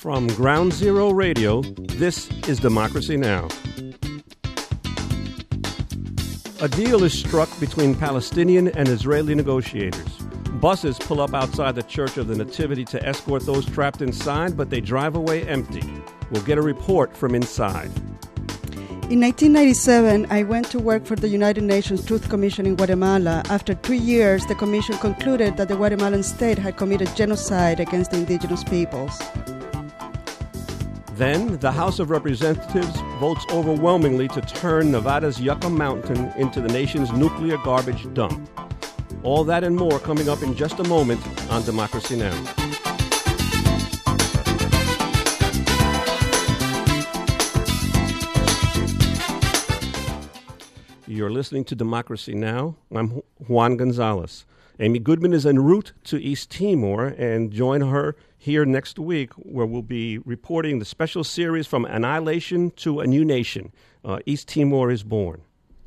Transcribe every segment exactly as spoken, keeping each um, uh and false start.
From Ground Zero Radio, this is Democracy Now! A deal is struck between Palestinian and Israeli negotiators. Buses pull up outside the Church of the Nativity to escort those trapped inside, but they drive away empty. We'll get a report from inside. In nineteen ninety-seven, I went to work for the United Nations Truth Commission in Guatemala. After three years, the commission concluded that the Guatemalan state had committed genocide against the indigenous peoples. Then, the House of Representatives votes overwhelmingly to turn Nevada's Yucca Mountain into the nation's nuclear garbage dump. All that and more coming up in just a moment on Democracy Now! You're listening to Democracy Now! I'm Juan Gonzalez. Amy Goodman is en route to East Timor, and join her here next week where we'll be reporting the special series From Annihilation to a New Nation. Uh, East Timor is Born.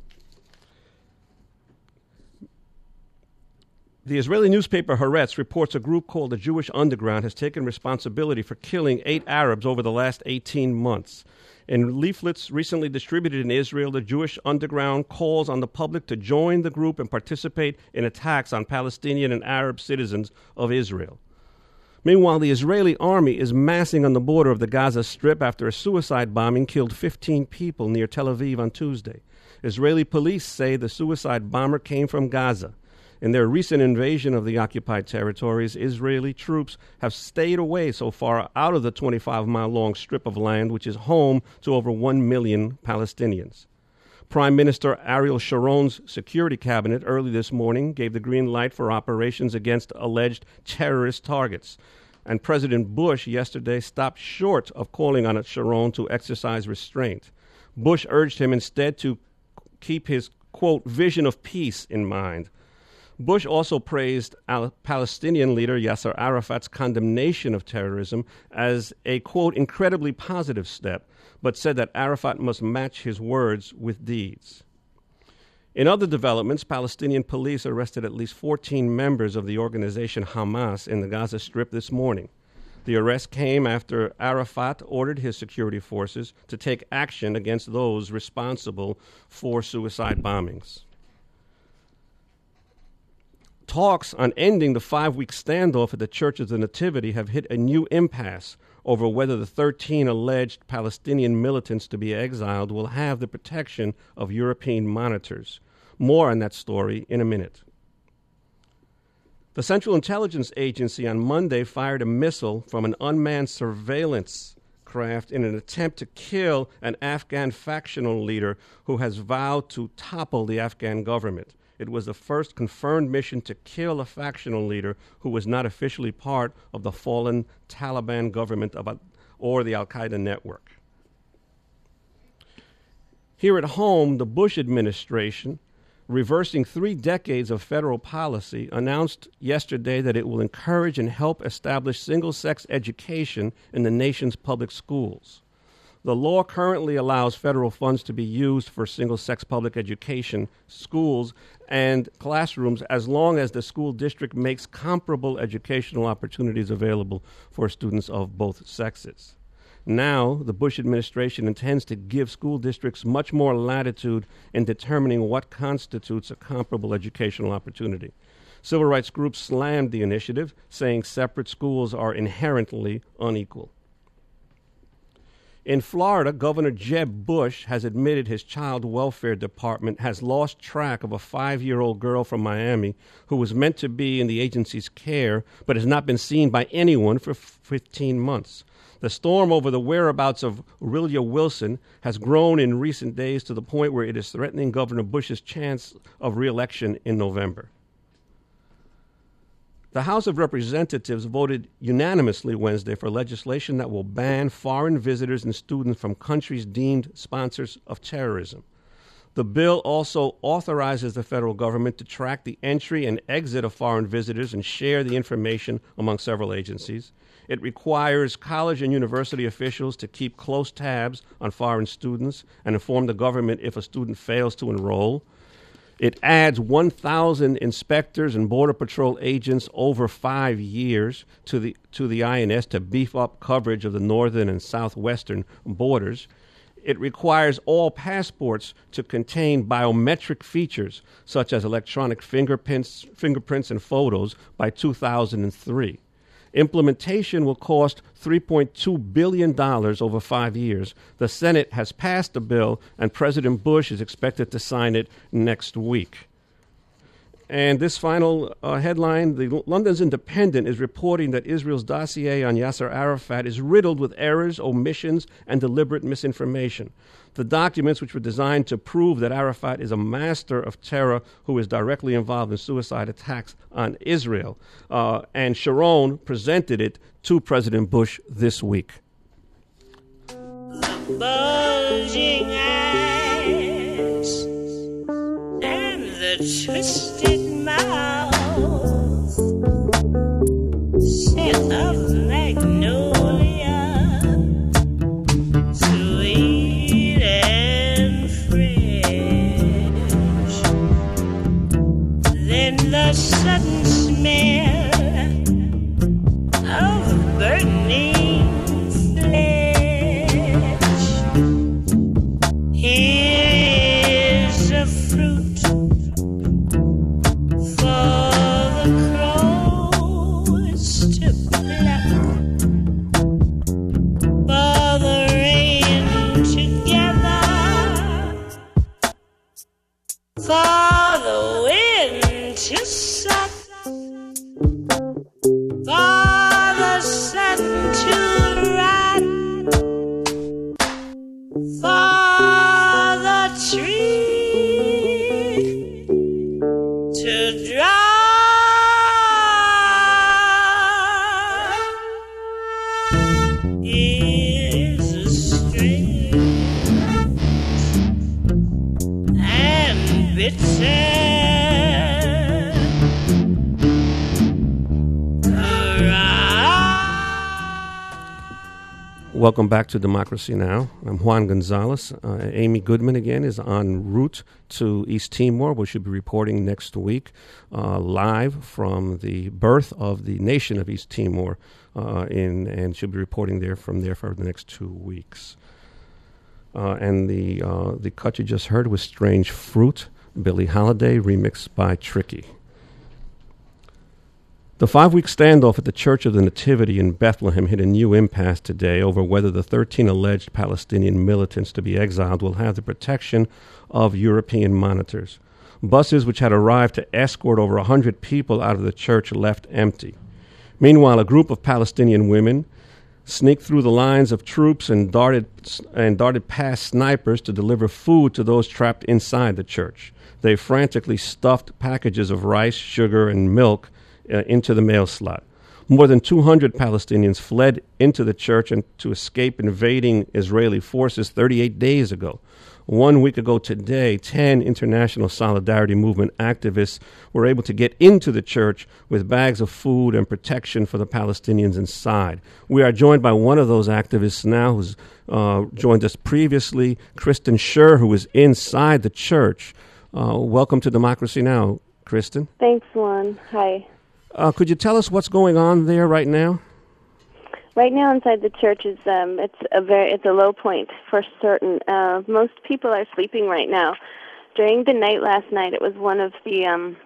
The Israeli newspaper Haaretz reports a group called the Jewish Underground has taken responsibility for killing eight Arabs over the last eighteen months. In leaflets recently distributed in Israel, the Jewish Underground calls on the public to join the group and participate in attacks on Palestinian and Arab citizens of Israel. Meanwhile, the Israeli army is massing on the border of the Gaza Strip after a suicide bombing killed fifteen people near Tel Aviv on Tuesday. Israeli police say the suicide bomber came from Gaza. In their recent invasion of the occupied territories, Israeli troops have stayed away so far out of the twenty-five mile long strip of land, which is home to over one million Palestinians. Prime Minister Ariel Sharon's security cabinet early this morning gave the green light for operations against alleged terrorist targets. And President Bush yesterday stopped short of calling on Sharon to exercise restraint. Bush urged him instead to keep his, quote, vision of peace in mind. Bush also praised Al- Palestinian leader Yasser Arafat's condemnation of terrorism as a, quote, incredibly positive step, but said that Arafat must match his words with deeds. In other developments, Palestinian police arrested at least fourteen members of the organization Hamas in the Gaza Strip this morning. The arrest came after Arafat ordered his security forces to take action against those responsible for suicide bombings. Talks on ending the five-week standoff at the Church of the Nativity have hit a new impasse over whether the thirteen alleged Palestinian militants to be exiled will have the protection of European monitors. More on that story in a minute. The Central Intelligence Agency on Monday fired a missile from an unmanned surveillance craft in an attempt to kill an Afghan factional leader who has vowed to topple the Afghan government. It was the first confirmed mission to kill a factional leader who was not officially part of the fallen Taliban government of, or the Al-Qaeda network. Here at home, the Bush administration, reversing three decades of federal policy, announced yesterday that it will encourage and help establish single-sex education in the nation's public schools. The law currently allows federal funds to be used for single-sex public education schools and classrooms as long as the school district makes comparable educational opportunities available for students of both sexes. Now, the Bush administration intends to give school districts much more latitude in determining what constitutes a comparable educational opportunity. Civil rights groups slammed the initiative, saying separate schools are inherently unequal. In Florida, Governor Jeb Bush has admitted his child welfare department has lost track of a five-year-old girl from Miami who was meant to be in the agency's care but has not been seen by anyone for fifteen months. The storm over the whereabouts of Aurelia Wilson has grown in recent days to the point where it is threatening Governor Bush's chance of re-election in November. The House of Representatives voted unanimously Wednesday for legislation that will ban foreign visitors and students from countries deemed sponsors of terrorism. The bill also authorizes the federal government to track the entry and exit of foreign visitors and share the information among several agencies. It requires college and university officials to keep close tabs on foreign students and inform the government if a student fails to enroll. It adds one thousand inspectors and Border Patrol agents over five years to the to the I N S to beef up coverage of the northern and southwestern borders. It requires all passports to contain biometric features such as electronic fingerprints, fingerprints and photos by two thousand three. Implementation will cost three point two billion dollars over five years. The Senate has passed the bill, and President Bush is expected to sign it next week. And this final uh, headline, the London's Independent is reporting that Israel's dossier on Yasser Arafat is riddled with errors, omissions, and deliberate misinformation. The documents, which were designed to prove that Arafat is a master of terror who is directly involved in suicide attacks on Israel, uh, and Sharon presented it to President Bush this week. Bulging eyes and the twisted mouth, scent of magnolia, sweet and fresh. Then the sudden smell of burning flesh. Here is a fruit for the crows to pluck, for the rain to gather, for the wind to suck, for the sun to rise, for the tree to dry. Is a strange and bitter Welcome back to Democracy Now! I'm Juan Gonzalez. Uh, Amy Goodman again is en route to East Timor, where she'll be reporting next week uh, live from the birth of the nation of East Timor, uh, in, and she'll be reporting there from there for the next two weeks. Uh, and the uh, the cut you just heard was Strange Fruit, Billie Holiday, remixed by Tricky. The five-week standoff at the Church of the Nativity in Bethlehem hit a new impasse today over whether the thirteen alleged Palestinian militants to be exiled will have the protection of European monitors. Buses which had arrived to escort over one hundred people out of the church left empty. Meanwhile, a group of Palestinian women sneaked through the lines of troops and darted and darted past snipers to deliver food to those trapped inside the church. They frantically stuffed packages of rice, sugar, and milk Uh, into the mail slot. More than two hundred Palestinians fled into the church and to escape invading Israeli forces thirty-eight days ago. One week ago today, ten International Solidarity Movement activists were able to get into the church with bags of food and protection for the Palestinians inside. We are joined by one of those activists now, who's uh, joined us previously, Kristen Scher, who is inside the church. Uh, welcome to Democracy Now!, Kristen. Thanks, Juan. Hi. Uh, could you tell us what's going on there right now? Right now, inside the church is um, it's a very it's a low point for certain. Uh, most people are sleeping right now. During the night last night, it was one of the um,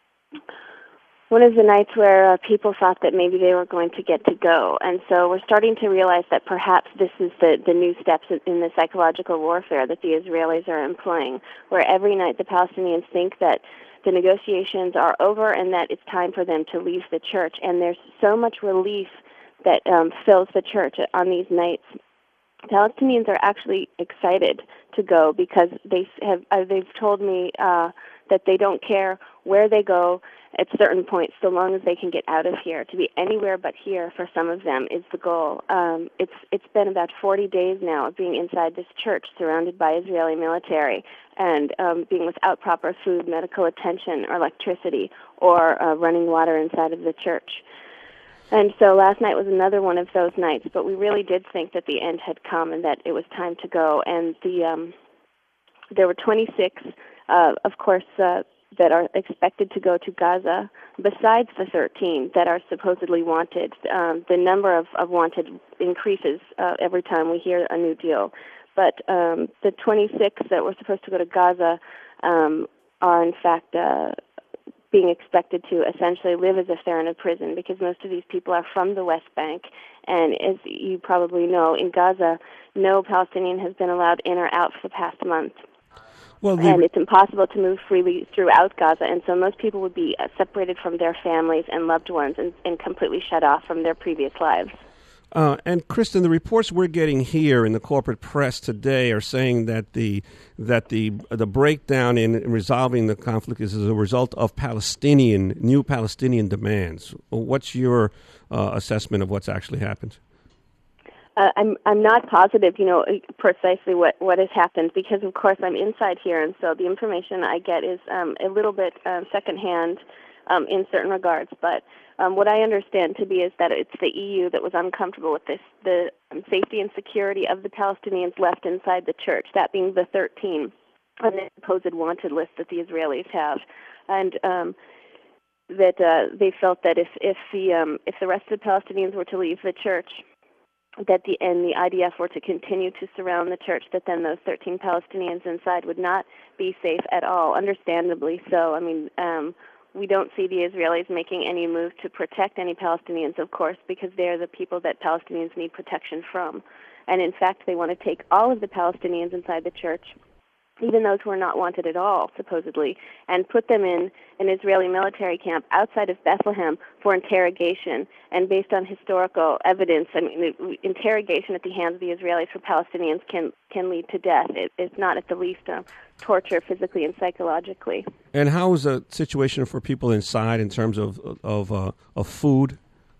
one of the nights where uh, people thought that maybe they were going to get to go, and so we're starting to realize that perhaps this is the the new steps in the psychological warfare that the Israelis are employing, where every night the Palestinians think that the negotiations are over and that it's time for them to leave the church. And there's so much relief that um, fills the church on these nights. Palestinians are actually excited to go because they have uh, they've told me uh, that they don't care where they go at certain points, so long as they can get out of here. To be anywhere but here for some of them is the goal. Um, it's it's been about forty days now of being inside this church, surrounded by Israeli military, and um, being without proper food, medical attention, or electricity, or uh, running water inside of the church. And so last night was another one of those nights, but we really did think that the end had come and that it was time to go. And the um, there were twenty-six uh, of course, uh, that are expected to go to Gaza, besides the thirteen that are supposedly wanted. Um, the number of, of wanted increases uh, every time we hear a new deal. But um, the twenty-six that were supposed to go to Gaza um, are, in fact, uh, being expected to essentially live as if they're in a prison, because most of these people are from the West Bank. And as you probably know, in Gaza, no Palestinian has been allowed in or out for the past month. Well, the... And it's impossible to move freely throughout Gaza, and so most people would be uh, separated from their families and loved ones and, and completely shut off from their previous lives. Uh, and Kristen, the reports we're getting here in the corporate press today are saying that the that the the breakdown in resolving the conflict is as a result of Palestinian new Palestinian demands. What's your uh, assessment of what's actually happened? Uh, I'm I'm not positive, you know, precisely what, what has happened, because of course I'm inside here, and so the information I get is um, a little bit um, secondhand um, in certain regards. But um, what I understand to be is that it's the E U that was uncomfortable with this, the um, safety and security of the Palestinians left inside the church, that being the thirteen on the supposed wanted list that the Israelis have, and um, that uh, they felt that if if the um, if the rest of the Palestinians were to leave the church, that the and the I D F were to continue to surround the church, that then those thirteen Palestinians inside would not be safe at all, understandably so. I mean, um, we don't see the Israelis making any move to protect any Palestinians, of course, because they're the people that Palestinians need protection from. And in fact, they want to take all of the Palestinians inside the church, even those who are not wanted at all, supposedly, and put them in an Israeli military camp outside of Bethlehem for interrogation. And based on historical evidence, I mean, interrogation at the hands of the Israelis for Palestinians can, can lead to death. It, it's not at the least uh, torture physically and psychologically. And how is the situation for people inside in terms of of, uh, of food?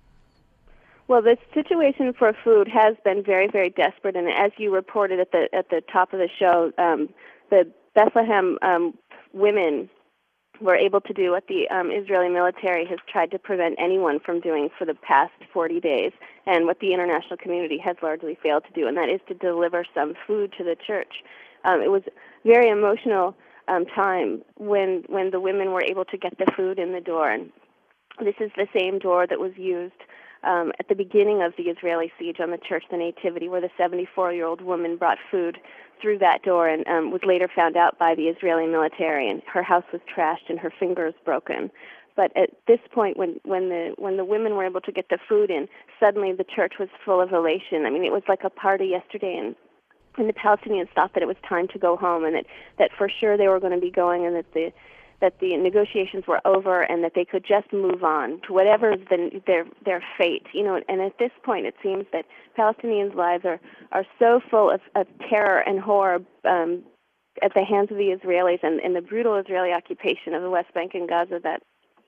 Well, the situation for food has been very, very desperate, and as you reported at the at the top of the show, um, the Bethlehem um, women were able to do what the um, Israeli military has tried to prevent anyone from doing for the past forty days, and what the international community has largely failed to do, and that is to deliver some food to the church. Um, it was very emotional um, time when when the women were able to get the food in the door, and this is the same door that was used Um, at the beginning of the Israeli siege on the church, the Nativity, where the seventy-four-year-old woman brought food through that door and um, was later found out by the Israeli military, and her house was trashed and her fingers broken. But at this point, when, when the when the women were able to get the food in, suddenly the church was full of elation. I mean, it was like a party yesterday, and, and the Palestinians thought that it was time to go home, and that, that for sure they were going to be going, and that the that the negotiations were over and that they could just move on to whatever is the, their their fate. You know, and at this point it seems that Palestinians' lives are, are so full of, of terror and horror um, at the hands of the Israelis and, and the brutal Israeli occupation of the West Bank and Gaza that,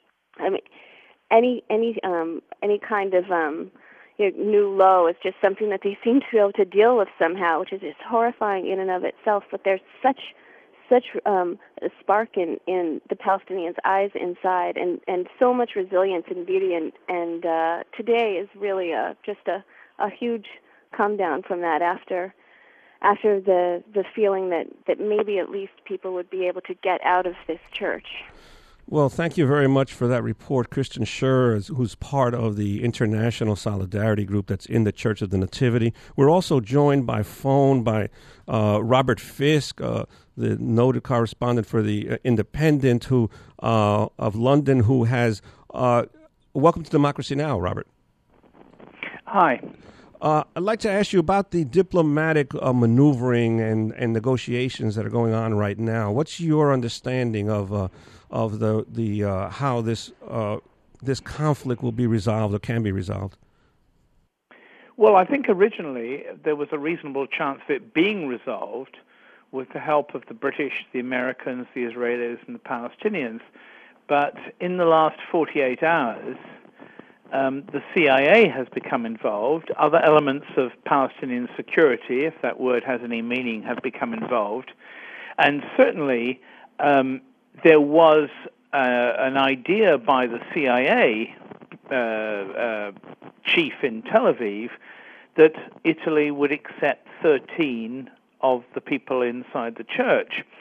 I mean, any any um, any kind of um, you know, new low is just something that they seem to be able to deal with somehow, which is just horrifying in and of itself. But there's such such um, a spark in, in the Palestinians' eyes inside, and, and so much resilience and beauty, and, and uh, today is really a, just a, a huge come down from that after after the, the feeling that, that maybe at least people would be able to get out of this church. Well, thank you very much for that report, Kristen Scher, who's part of the International Solidarity Group that's in the Church of the Nativity. We're also joined by phone by uh, Robert Fisk, uh, the noted correspondent for the uh, Independent who uh, of London, who has... Uh, welcome to Democracy Now!, Robert. Hi. Uh, I'd like to ask you about the diplomatic uh, maneuvering and, and negotiations that are going on right now. What's your understanding of uh, of the the uh, how this uh, this conflict will be resolved or can be resolved? Well, I think originally there was a reasonable chance of it being resolved with the help of the British, the Americans, the Israelis, and the Palestinians. But in the last forty-eight hours, um, the C I A has become involved. Other elements of Palestinian security, if that word has any meaning, have become involved. And certainly um, there was uh, an idea by the C I A uh, uh, chief in Tel Aviv that Italy would accept thirteen of the people inside the church.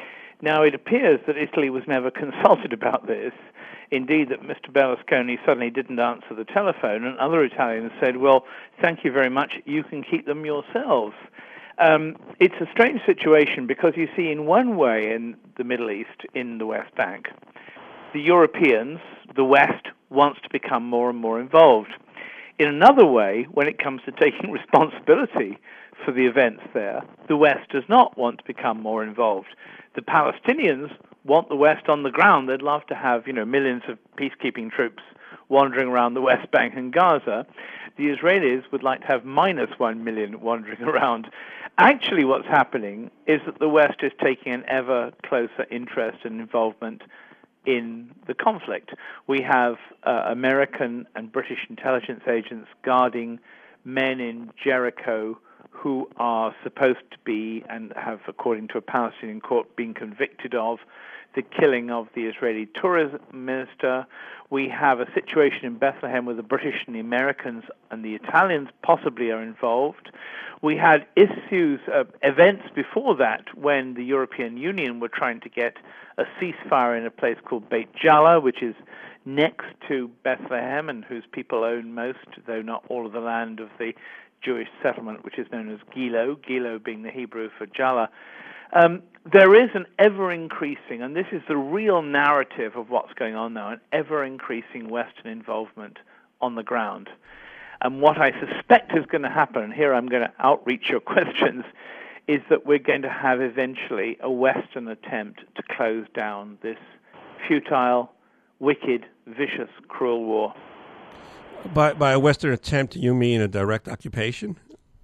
Now, it appears that Italy was never consulted about this. Indeed, that Mister Berlusconi suddenly didn't answer the telephone, and other Italians said, well, thank you very much, you can keep them yourselves. Um, it's a strange situation because, you see, in one way in the Middle East, in the West Bank, the Europeans, the West, wants to become more and more involved. In another way, when it comes to taking responsibility for the events there, the West does not want to become more involved. The Palestinians want the West on the ground. They'd love to have, you know, millions of peacekeeping troops wandering around the West Bank and Gaza. The Israelis would like to have minus one million wandering around. Actually, what's happening is that the West is taking an ever closer interest and involvement in the conflict. We have uh, American and British intelligence agents guarding men in Jericho who are supposed to be, and have, according to a Palestinian court, been convicted of the killing of the Israeli tourism minister. We have a situation in Bethlehem where the British and the Americans and the Italians possibly are involved. We had issues, uh, events before that when the European Union were trying to get a ceasefire in a place called Beit Jala, which is next to Bethlehem and whose people own most, though not all of the land of the Jewish settlement, which is known as Gilo, Gilo being the Hebrew for Jala. Um, there is an ever-increasing, and this is the real narrative of what's going on now, an ever-increasing Western involvement on the ground. And what I suspect is going to happen, and here I'm going to outreach your questions, is that we're going to have eventually a Western attempt to close down this futile, wicked, vicious, cruel war. By, by a Western attempt, you mean a direct occupation?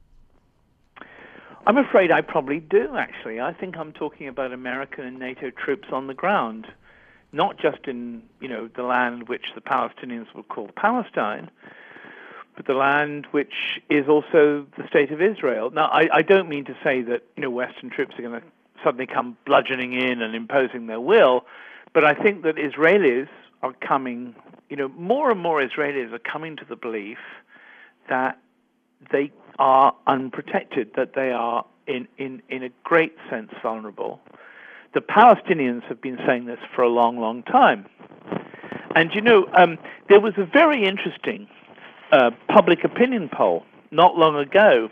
I'm afraid I probably do, actually. I think I'm talking about American and NATO troops on the ground, not just in, you know, the land which the Palestinians would call Palestine, but the land which is also the state of Israel. Now, I, I don't mean to say that, you know, Western troops are going to suddenly come bludgeoning in and imposing their will, but I think that Israelis are coming, you know, more and more Israelis are coming to the belief that they are unprotected, that they are in, in, in a great sense vulnerable. The Palestinians have been saying this for a long, long time. And, you know, um, there was a very interesting uh, public opinion poll not long ago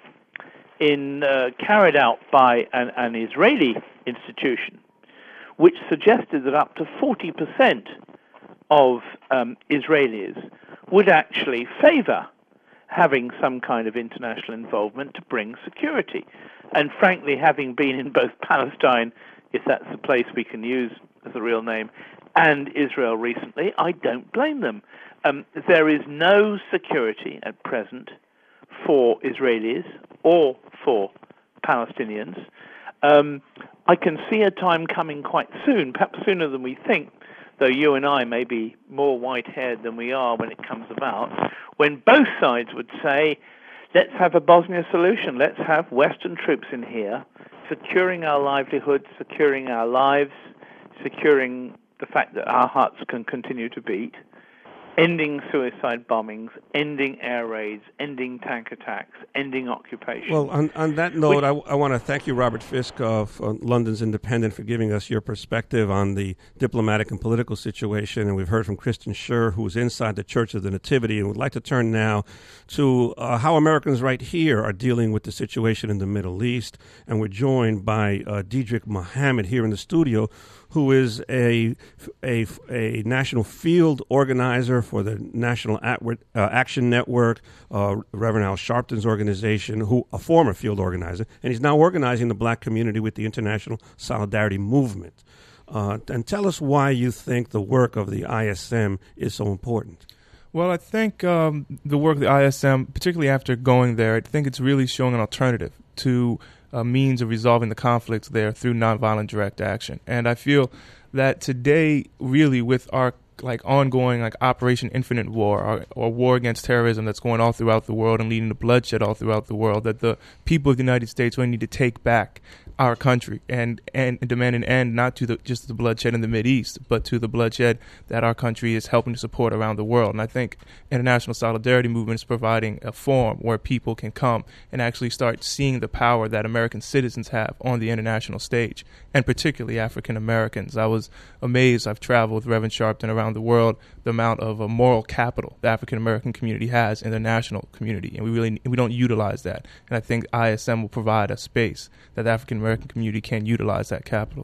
in uh, carried out by an, an Israeli institution, which suggested that up to forty percent of um, Israelis would actually favor having some kind of international involvement to bring security. And frankly, having been in both Palestine, if that's the place we can use as a real name, and Israel recently, I don't blame them. Um, there is no security at present for Israelis or for Palestinians. Um, I can see a time coming quite soon, perhaps sooner than we think, though you and I may be more white-haired than we are when it comes about, when both sides would say, let's have a Bosnia solution, let's have Western troops in here, securing our livelihoods, securing our lives, securing the fact that our hearts can continue to beat, ending suicide bombings, ending air raids, ending tank attacks, ending occupation. Well, on, on that note, I, I want to thank you, Robert Fisk of uh, London's Independent, for giving us your perspective on the diplomatic and political situation. And we've heard from Kristen Scher, who's inside the Church of the Nativity. And we'd like to turn now to uh, how Americans right here are dealing with the situation in the Middle East. And we're joined by uh, Diedrich Mohammed here in the studio, who is a, a, a national field organizer for the National Atward, uh, Action Network, uh, Reverend Al Sharpton's organization, who a former field organizer, and he's now organizing the black community with the International Solidarity Movement. Uh, and tell us why you think the work of the I S M is so important. Well, I think um, the work of the I S M, particularly after going there, I think it's really showing an alternative to a means of resolving the conflicts there through nonviolent direct action. And I feel that today, really, with our like ongoing like Operation Infinite War, or, or war against terrorism that's going all throughout the world and leading to bloodshed all throughout the world, that the people of the United States really need to take back our country and, and demand an end not to the, just the bloodshed in the Mideast, but to the bloodshed that our country is helping to support around the world. And I think international solidarity movement is providing a forum where people can come and actually start seeing the power that American citizens have on the international stage, and particularly African Americans. I was amazed. I've traveled with Reverend Sharpton around the world, the amount of uh, moral capital the African American community has in the national community, and we really we don't utilize that. And I think I S M will provide a space that the African American community can utilize that capital.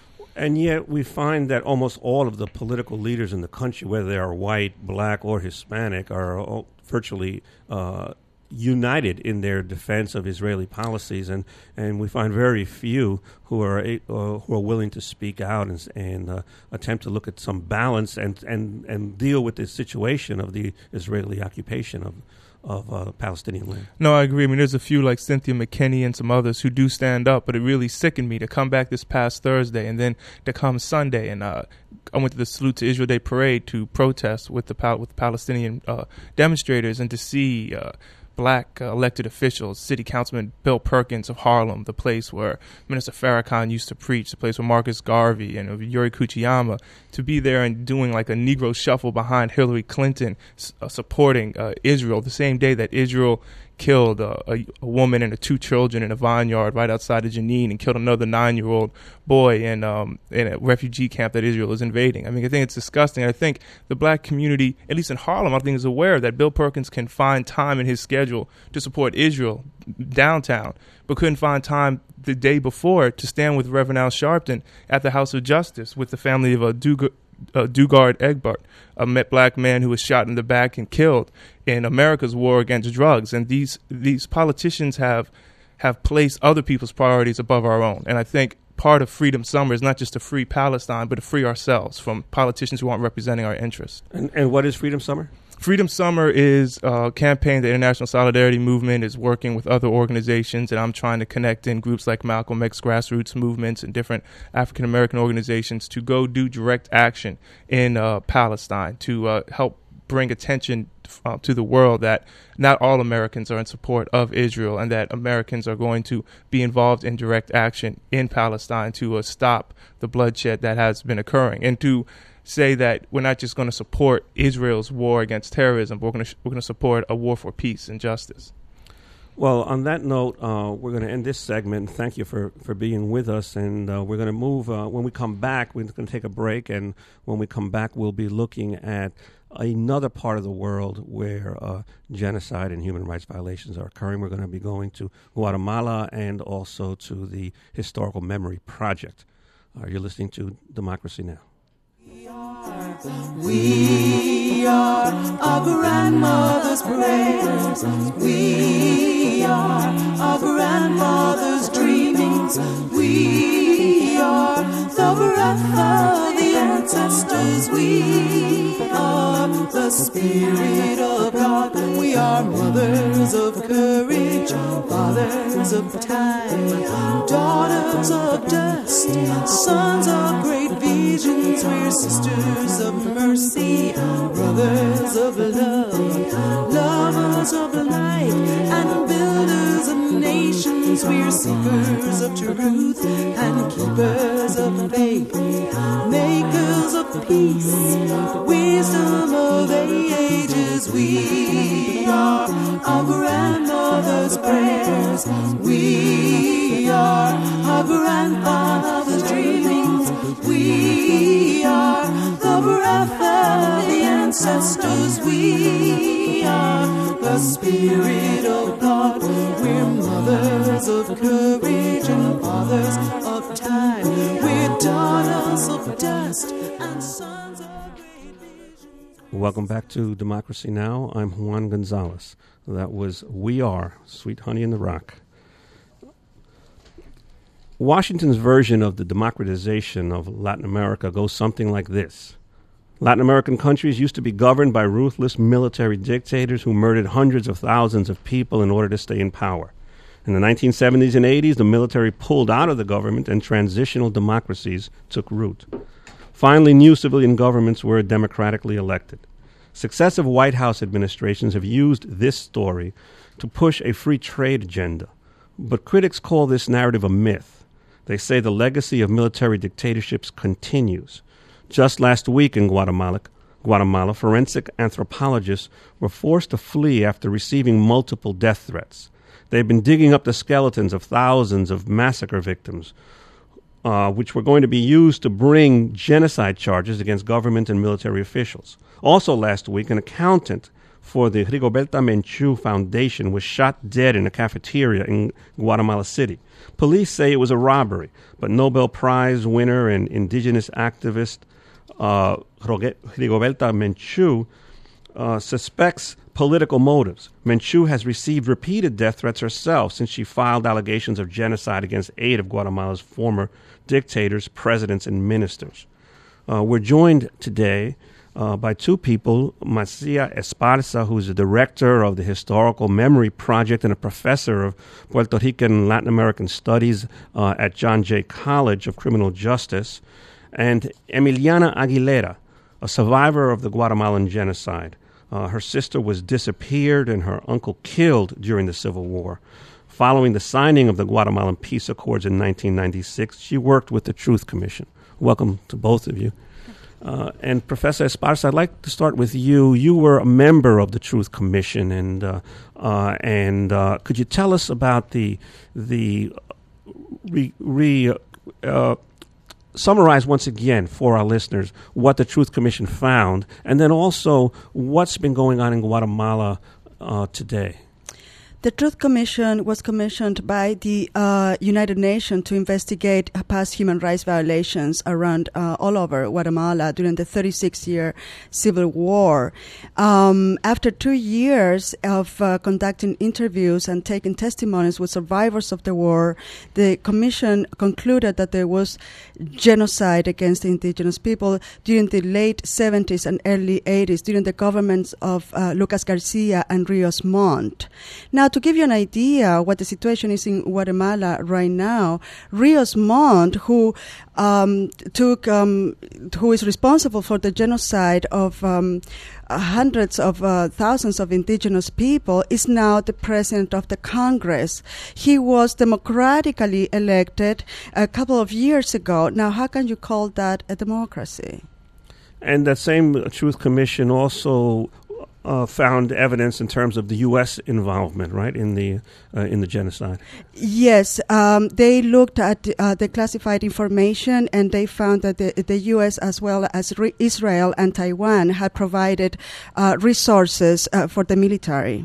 And yet we find that almost all of the political leaders in the country, whether they are white, black, or Hispanic, are all virtually uh, united in their defense of Israeli policies, and, and we find very few who are uh, who are willing to speak out and, and uh, attempt to look at some balance and, and, and deal with the situation of the Israeli occupation of of uh, Palestinian land. No, I agree. I mean, there's a few like Cynthia McKinney and some others who do stand up, but it really sickened me to come back this past Thursday and then to come Sunday. And uh, I went to the Salute to Israel Day parade to protest with the pal- with the Palestinian uh, demonstrators, and to see uh, black uh, elected officials, City Councilman Bill Perkins of Harlem, the place where Minister Farrakhan used to preach, the place where Marcus Garvey and Yuri Kuchiyama, to be there and doing like a Negro shuffle behind Hillary Clinton, uh, supporting uh, Israel the same day that Israel killed uh, a, a woman and her two children in a vineyard right outside of Jenin, and killed another nine-year-old boy in um, in a refugee camp that Israel is invading. I mean, I think it's disgusting. I think the black community, at least in Harlem, I think is aware that Bill Perkins can find time in his schedule to support Israel downtown, but couldn't find time the day before to stand with Reverend Al Sharpton at the House of Justice with the family of a Dug- uh, Dugard Egbert, a black man who was shot in the back and killed in America's war against drugs. And these these politicians have have placed other people's priorities above our own. And I think part of Freedom Summer is not just to free Palestine, but to free ourselves from politicians who aren't representing our interests. And, and what is Freedom Summer? Freedom Summer is a campaign the International Solidarity Movement is working with other organizations, and I'm trying to connect in groups like Malcolm X grassroots movements and different African-American organizations to go do direct action in uh, Palestine to uh, help bring attention uh, to the world that not all Americans are in support of Israel, and that Americans are going to be involved in direct action in Palestine to uh, stop the bloodshed that has been occurring, and to say that we're not just going to support Israel's war against terrorism, but we're going to we're going to support a war for peace and justice. Well, on that note, uh, we're going to end this segment. Thank you for, for being with us, and uh, we're going to move. Uh, when we come back, we're going to take a break, and when we come back, we'll be looking at another part of the world where uh, genocide and human rights violations are occurring. We're going to be going to Guatemala and also to the Historical Memory Project. Uh, you're listening to Democracy Now! We are our grandmother's prayers. We are our grandmother's dreamings. We are the breath of the ancestors. We are the Spirit of God. We are mothers of courage, fathers of time, daughters of dust, sons of great visions. We're sisters of mercy, brothers of love, lovers of light, and builders of nations. We're seekers of truth and keepers of faith, makers of peace, wisdom of ages. We are our grandmother's prayers. We are our grandfather's dreamings. We are the breath of the ancestors. We are the Spirit of God. We're mothers of courage and fathers of time. We're daughters of dust and sons of great visions. Welcome back to Democracy Now! I'm Juan Gonzalez. That was We Are, Sweet Honey in the Rock. Washington's version of the democratization of Latin America goes something like this. Latin American countries used to be governed by ruthless military dictators who murdered hundreds of thousands of people in order to stay in power. In the nineteen seventies and eighties, the military pulled out of the government and transitional democracies took root. Finally, new civilian governments were democratically elected. Successive White House administrations have used this story to push a free trade agenda, but critics call this narrative a myth. They say the legacy of military dictatorships continues. Just last week in Guatemala, Guatemala, forensic anthropologists were forced to flee after receiving multiple death threats. They've been digging up the skeletons of thousands of massacre victims, uh, which were going to be used to bring genocide charges against government and military officials. Also last week, an accountant for the Rigoberta Menchú Foundation was shot dead in a cafeteria in Guatemala City. Police say it was a robbery, but Nobel Prize winner and indigenous activist uh, Rigoberta Menchú uh, suspects political motives. Menchú has received repeated death threats herself since she filed allegations of genocide against eight of Guatemala's former dictators, presidents, and ministers. Uh, we're joined today Uh, by two people, Marcia Esparza, who's the director of the Historical Memory Project and a professor of Puerto Rican and Latin American Studies uh, at John Jay College of Criminal Justice, and Emiliana Aguilera, a survivor of the Guatemalan genocide. Uh, her sister was disappeared and her uncle killed during the Civil War. Following the signing of the Guatemalan Peace Accords in nineteen ninety-six, she worked with the Truth Commission. Welcome to both of you. Uh, and Professor Esparza, I'd like to start with you. You were a member of the Truth Commission, and uh, uh, and uh, could you tell us about the the re, re uh, summarize once again for our listeners what the Truth Commission found, and then also what's been going on in Guatemala uh, today? The Truth Commission was commissioned by the uh, United Nations to investigate past human rights violations around uh, all over Guatemala during the thirty-six year Civil War. Um, after two years of uh, conducting interviews and taking testimonies with survivors of the war, the Commission concluded that there was genocide against the indigenous people during the late seventies and early eighties, during the governments of uh, Lucas Garcia and Rios Montt. Now, to give you an idea what the situation is in Guatemala right now, Rios Montt, who um, took, um, who is responsible for the genocide of um, uh, hundreds of uh, thousands of indigenous people, is now the president of the Congress. He was democratically elected a couple of years ago. Now, how can you call that a democracy? And that same Truth Commission also Uh, found evidence in terms of the U S involvement, right, in the uh, in the genocide. Yes, um, they looked at uh, the classified information, and they found that the, the U S as well as re- Israel and Taiwan had provided uh, resources uh, for the military.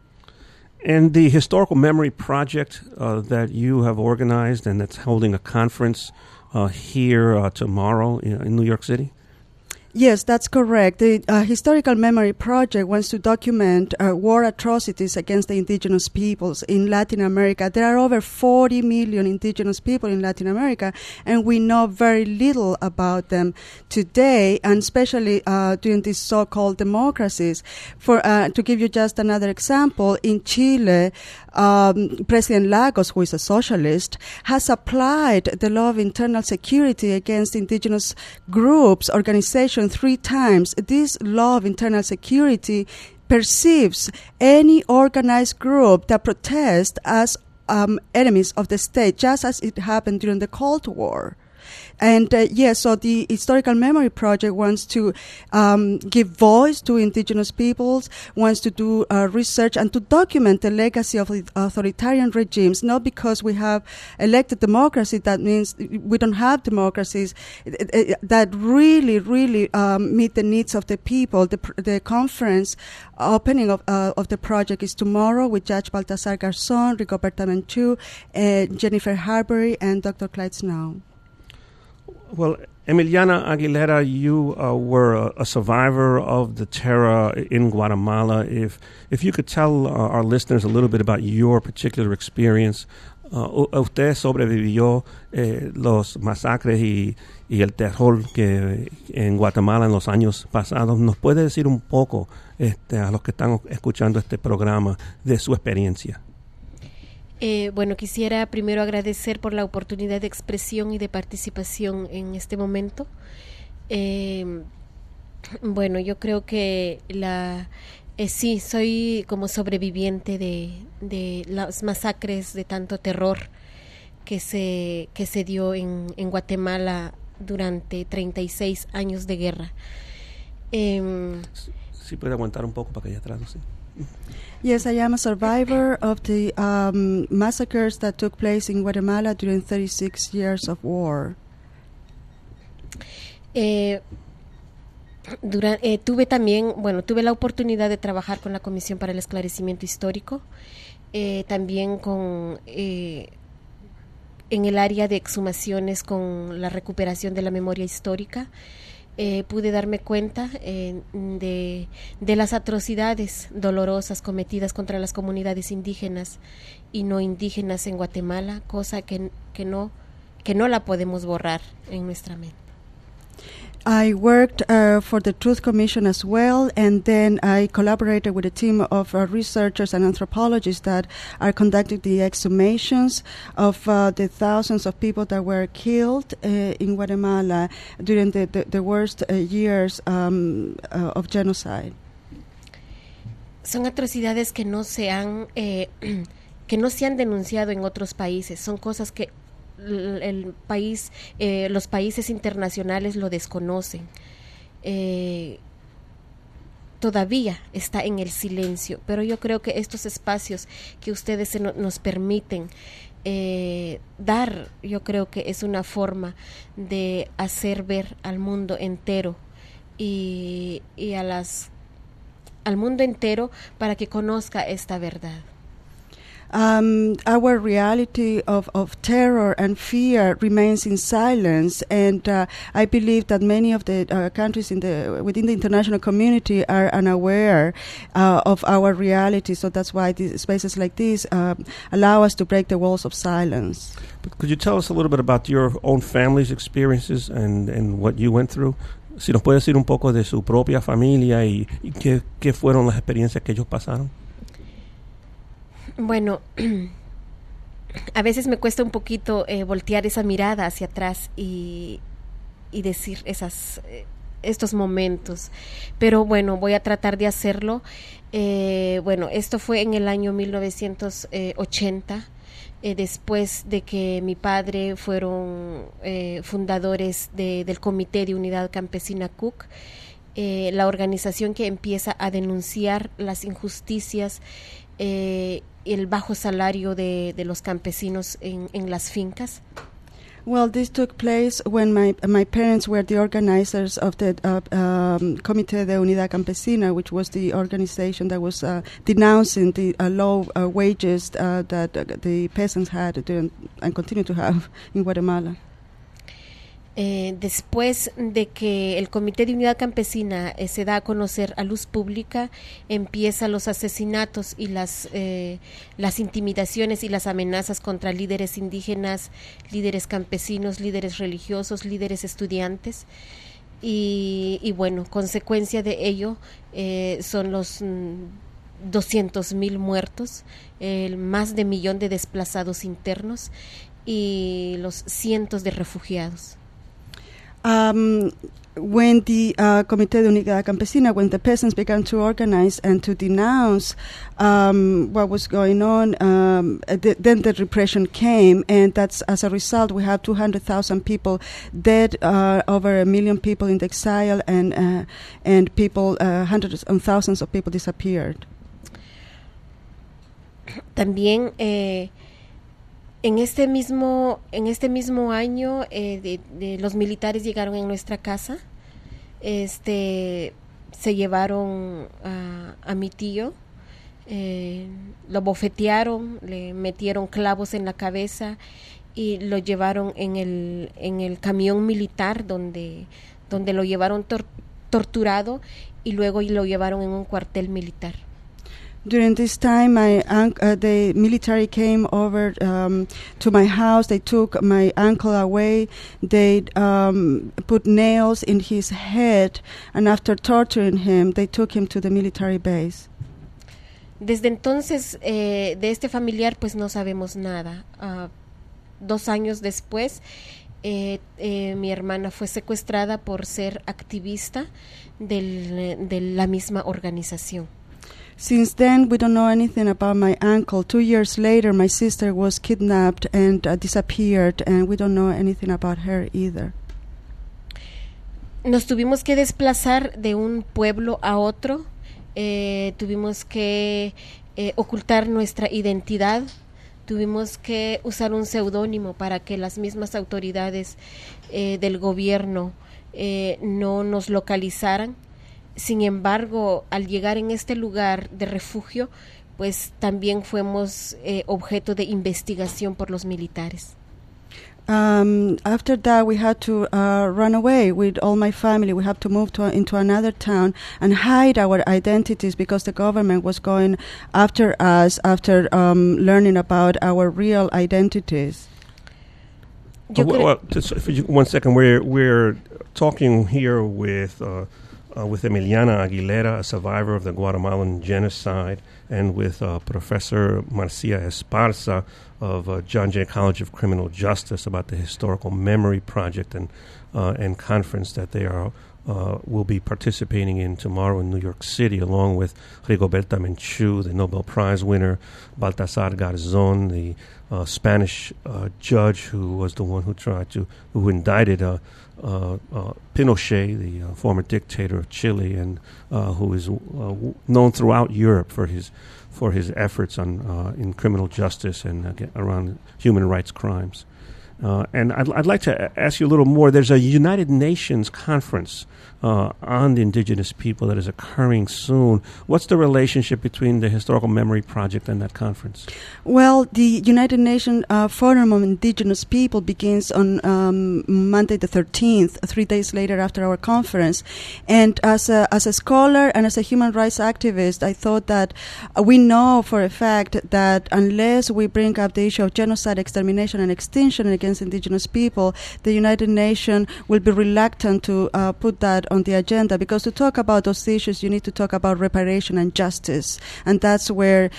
And the Historical Memory Project uh, that you have organized and that's holding a conference uh, here uh, tomorrow in, in New York City? Yes, that's correct. The uh, Historical Memory Project wants to document uh, war atrocities against the indigenous peoples in Latin America. There are over forty million indigenous people in Latin America, and we know very little about them today, and especially uh, during these so-called democracies. For uh, to give you just another example, in Chile, um, President Lagos, who is a socialist, has applied the law of internal security against indigenous groups, organizations, three times. This law of internal security perceives any organized group that protests as um, enemies of the state, just as it happened during the Cold War. And uh, yes, yeah, so the Historical Memory Project wants to um, give voice to indigenous peoples, wants to do uh, research and to document the legacy of authoritarian regimes, not because we have elected democracy, that means we don't have democracies that really, really um, meet the needs of the people. The, the conference opening of, uh, of the project is tomorrow with Judge Baltasar Garzón, Rigoberta Menchú, uh, Jennifer Harbury, and Doctor Clyde Snow. Well, Emiliana Aguilera, you uh, were a, a survivor of the terror in Guatemala. If if you could tell uh, our listeners a little bit about your particular experience. Uh, usted sobrevivió eh, los masacres y, y el terror que en Guatemala en los años pasados. ¿Nos puede decir un poco este, a los que están escuchando este programa de su experiencia? Eh, bueno, quisiera primero agradecer por la oportunidad de expresión y de participación en este momento. Eh, bueno, yo creo que la eh, sí, soy como sobreviviente de, de las masacres de tanto terror que se, que se dio en, en Guatemala durante treinta y seis años de guerra. Eh, sí, puede aguantar un poco para que ella traduce. Yes, I am a survivor of the um, massacres that took place in Guatemala during thirty-six years of war. Eh, dura, eh, tuve también, bueno, tuve la oportunidad de trabajar con la Comisión para el Esclarecimiento Histórico, eh, también con eh, en el área de exhumaciones con la recuperación de la memoria histórica. Eh, pude darme cuenta eh, de, de las atrocidades dolorosas cometidas contra las comunidades indígenas y no indígenas en Guatemala, cosa que, que, no, que no la podemos borrar en nuestra mente. I worked uh, for the Truth Commission as well, and then I collaborated with a team of uh, researchers and anthropologists that are conducting the exhumations of uh, the thousands of people that were killed uh, in Guatemala during the, the, the worst uh, years um, uh, of genocide. Son atrocidades que no se han eh, que no se han denunciado en otros países, son cosas que el país, eh, los países internacionales lo desconocen. Eh, todavía está en el silencio, pero yo creo que estos espacios que ustedes se no, nos permiten eh, dar, yo creo que es una forma de hacer ver al mundo entero y, y a las al mundo entero para que conozca esta verdad. Um, our reality of, of terror and fear remains in silence, and uh, I believe that many of the uh, countries in the within the international community are unaware uh, of our reality. So that's why these spaces like this uh, allow us to break the walls of silence. But could you tell us a little bit about your own family's experiences and, and what you went through? Si nos puede decir un poco de su propia familia y, y qué, qué fueron las experiencias que ellos pasaron. Bueno, a veces me cuesta un poquito eh, voltear esa mirada hacia atrás y, y decir esas, eh, estos momentos, pero bueno, voy a tratar de hacerlo. Eh, bueno, esto fue en el año mil novecientos ochenta, eh, después de que mi padre fueron eh, fundadores de, del Comité de Unidad Campesina C U C, eh, la organización que empieza a denunciar las injusticias, eh, el bajo salario de, de los campesinos en, en las fincas. Well, this took place when my my parents were the organizers of the uh, um, Comité de Unidad Campesina, which was the organization that was uh, denouncing the uh, low uh, wages uh, that uh, the peasants had during, and continue to have in Guatemala. Eh, después de que el Comité de Unidad Campesina eh, se da a conocer a luz pública, empiezan los asesinatos y las, eh, las intimidaciones y las amenazas contra líderes indígenas, líderes campesinos, líderes religiosos, líderes estudiantes. Y, y bueno, consecuencia de ello eh, son los mm, doscientos mil muertos, el más de millón de desplazados internos y los cientos de refugiados. Um, when the uh, Comité de Unidad Campesina, when the peasants began to organize and to denounce um, what was going on, um, th- then the repression came, and that's as a result we have two hundred thousand people dead, uh, over a million people in exile, and uh, and people, uh, hundreds and thousands of people disappeared. También eh, En este mismo, en este mismo año, eh, de, de los militares llegaron en nuestra casa, este, se llevaron a, a mi tío, eh, lo bofetearon, le metieron clavos en la cabeza y lo llevaron en el, en el camión militar donde, donde lo llevaron tor- torturado y luego lo llevaron en un cuartel militar. During this time, my unc- uh, the military came over um, to my house. They took my uncle away. They um, put nails in his head, and after torturing him, they took him to the military base. Desde entonces, eh, de este familiar, pues no sabemos nada. Uh, dos años después, eh, eh, mi hermana fue secuestrada por ser activista del, de la misma organización. Since then, we don't know anything about my uncle. Two years later, my sister was kidnapped and uh, disappeared, and we don't know anything about her either. Nos tuvimos que desplazar de un pueblo a otro, eh, tuvimos que eh, ocultar nuestra identidad, tuvimos que usar un seudónimo para que las mismas autoridades eh, del gobierno eh, no nos localizaran. Sin embargo, al llegar en este lugar de refugio, pues también fuimos eh, objeto de investigación por los militares. Um, after that, we had to uh, run away with all my family. We had to move to, into another town and hide our identities because the government was going after us after um, learning about our real identities. Uh, well, well, just if you, one second, we're we're talking here with uh, uh, with Emiliana Aguilera, a survivor of the Guatemalan genocide, and with uh, Professor Marcia Esparza of uh, John Jay College of Criminal Justice about the Historical Memory Project and uh, and conference that they are uh, will be participating in tomorrow in New York City, along with Rigoberta Menchú, the Nobel Prize winner, Baltasar Garzón, the uh, Spanish uh, judge who was the one who tried to who indicted uh, uh, uh, Pinochet, the uh, former dictator of Chile, and uh, who is uh, w- known throughout Europe for his for his efforts on uh, in criminal justice and uh, around human rights crimes. Uh, and I'd, I'd like to ask you a little more. There's a United Nations conference uh, on the indigenous people that is occurring soon. What's the relationship between the Historical Memory Project and that conference? Well, the United Nations uh, Forum on Indigenous People begins on um, Monday the thirteenth, three days later after our conference. And as a, as a scholar and as a human rights activist, I thought that uh, we know for a fact that unless we bring up the issue of genocide, extermination, and extinction against indigenous people, the United Nations will be reluctant to uh, put that on the agenda, because to talk about those issues, you need to talk about reparation and justice. And that's where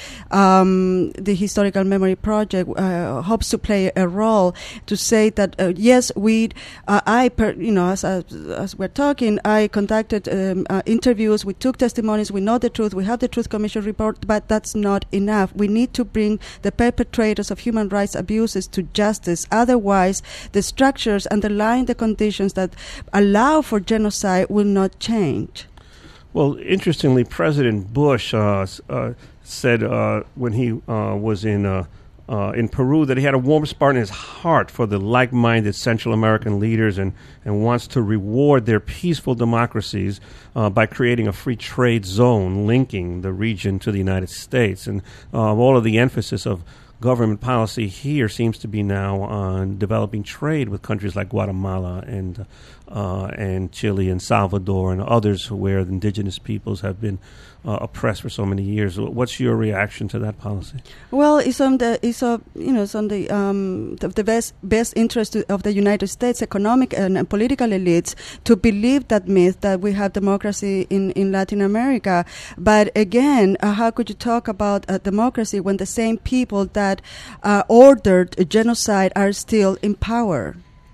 um, the Historical Memory Project uh, hopes to play a role to say that, uh, yes, we, uh, I, per, you know, as, as, as we're talking, I conducted um, uh, interviews, we took testimonies, we know the truth, we have the Truth Commission report, but that's not enough. We need to bring the perpetrators of human rights abuses to justice. Otherwise, the structures underlying the conditions that allow for genocide will not change. Well, interestingly, President Bush uh, uh, said uh, when he uh, was in uh, uh, in Peru that he had a warm spot in his heart for the like-minded Central American leaders and, and wants to reward their peaceful democracies uh, by creating a free trade zone linking the region to the United States. And uh, all of the emphasis of government policy here seems to be now on developing trade with countries like Guatemala and uh, and Chile and Salvador and others where the indigenous peoples have been uh, oppressed for so many years. What's your reaction to that policy? Well, it's on the it's a, you know it's on the um, the, the best best interest of the United States economic and, and political elites to believe that myth that we have democracy in, in Latin America. But again, uh, how could you talk about uh, democracy when the same people that uh, ordered a genocide are still in power?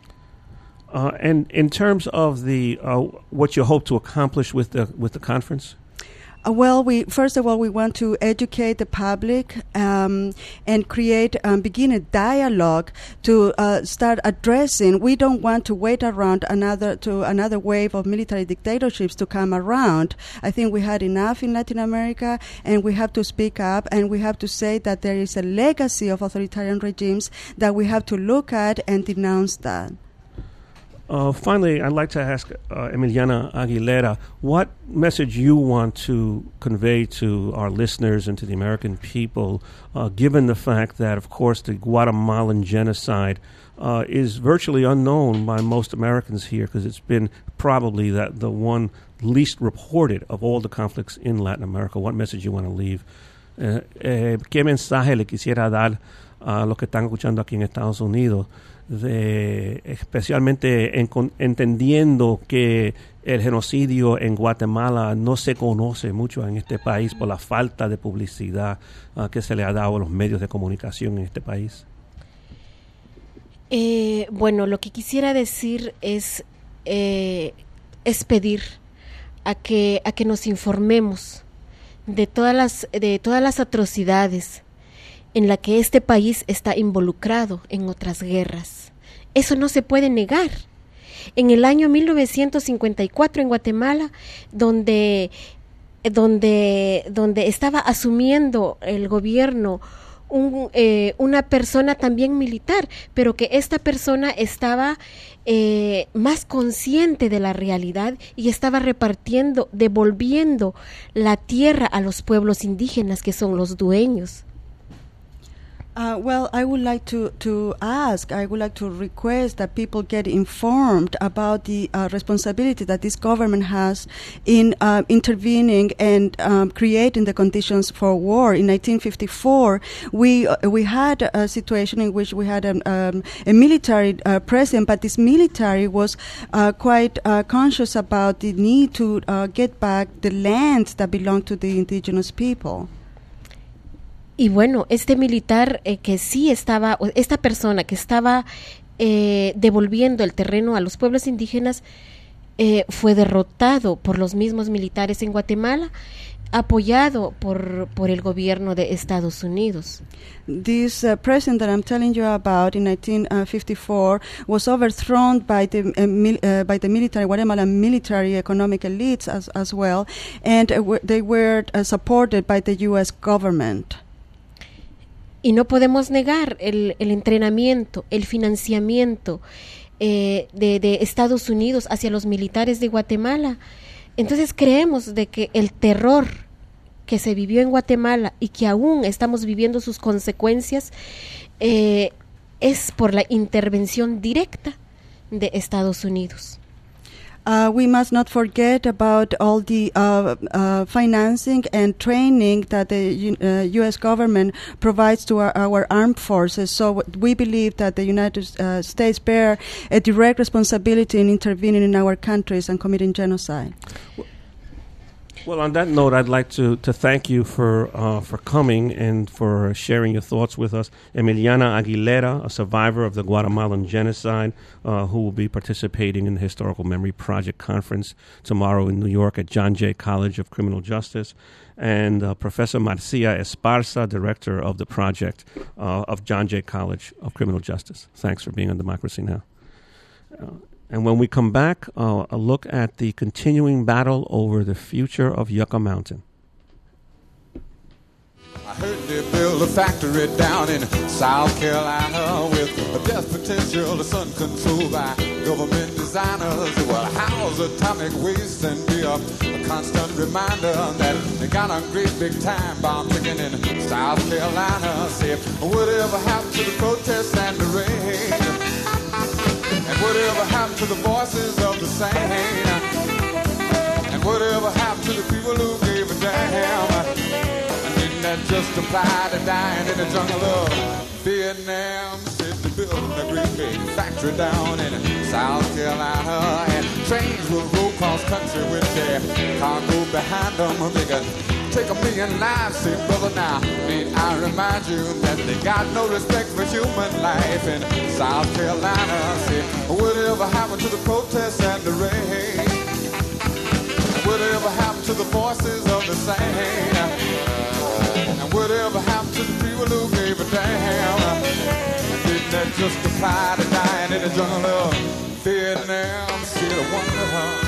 Uh, and in terms of the uh, what you hope to accomplish with the with the conference? Uh, well, we first of all we want to educate the public um, and create um, begin a dialogue to uh, start addressing. We don't want to wait around another to another wave of military dictatorships to come around. I think we had enough in Latin America, and we have to speak up, and we have to say that there is a legacy of authoritarian regimes that we have to look at and denounce that. Uh, finally, I'd like to ask uh, Emiliana Aguilera what message you want to convey to our listeners and to the American people, uh, given the fact that, of course, the Guatemalan genocide uh, is virtually unknown by most Americans here, because it's been probably that the one least reported of all the conflicts in Latin America. What message you want to leave? Uh, eh, ¿Qué mensaje le quisiera dar a los que están escuchando aquí en Estados Unidos? De, especialmente en, con, entendiendo que el genocidio en Guatemala no se conoce mucho en este país por la falta de publicidad uh, que se le ha dado a los medios de comunicación en este país. Eh, bueno, lo que quisiera decir es, eh, es pedir a que, a que nos informemos de todas las, de todas las atrocidades en la que este país está involucrado en otras guerras. Eso no se puede negar. En el año mil novecientos cincuenta y cuatro en Guatemala, donde, donde, donde estaba asumiendo el gobierno un, eh, una persona también militar, pero que esta persona estaba eh, más consciente de la realidad y estaba repartiendo, devolviendo la tierra a los pueblos indígenas que son los dueños. Uh, well, I would like to, to ask, I would like to request that people get informed about the uh, responsibility that this government has in uh, intervening and um, creating the conditions for war. In nineteen fifty-four, we uh, we had a situation in which we had um, um, a military uh, president, but this military was uh, quite uh, conscious about the need to uh, get back the lands that belong to the indigenous people. Y bueno, este militar eh, que sí estaba, esta persona que estaba eh, devolviendo el terreno a los pueblos indígenas, eh, fue derrotado por los mismos militares en Guatemala, apoyado por, por el gobierno de Estados Unidos. This uh, president that I'm telling you about in nineteen fifty-four was overthrown by the uh, mil- uh, by the military Guatemalan military economic elites as as well, and uh, w- they were uh, supported by the U S government. Y no podemos negar el, el entrenamiento, el financiamiento eh, de, de Estados Unidos hacia los militares de Guatemala. Entonces creemos de que el terror que se vivió en Guatemala y que aún estamos viviendo sus consecuencias eh, es por la intervención directa de Estados Unidos. Uh, we must not forget about all the uh, uh, financing and training that the uh, U S government provides to our, our armed forces. So we believe that the United uh, States bear a direct responsibility in intervening in our countries and committing genocide. Well, on that note, I'd like to, to thank you for uh, for coming and for sharing your thoughts with us. Emiliana Aguilera, a survivor of the Guatemalan genocide, uh, who will be participating in the Historical Memory Project Conference tomorrow in New York at John Jay College of Criminal Justice, and uh, Professor Marcia Esparza, director of the project uh, of John Jay College of Criminal Justice. Thanks for being on Democracy Now! Uh, And when we come back, uh, a look at the continuing battle over the future of Yucca Mountain. I heard they build a factory down in South Carolina with a death potential, the sun controlled by government designers. It will house atomic waste and be a, a constant reminder that they got a great big time bomb ticking in South Carolina. Say, whatever happened to the protests and the rain? And whatever happened to the voices of the sane? And whatever happened to the people who gave a damn? And didn't that just apply to dying in the jungle of Vietnam? Said they're building a great big factory down in South Carolina, and trains will roll cross country with their cargo behind them. They could take a million lives, say, brother, now may I remind you that they got no respect for human life in South Carolina. Say, whatever happened to the protests and the rain? Whatever happened to the voices of the sane? And whatever happened to the people who gave a damn? And didn't that just apply to dying in the jungle of Vietnam? Said, I wonder how.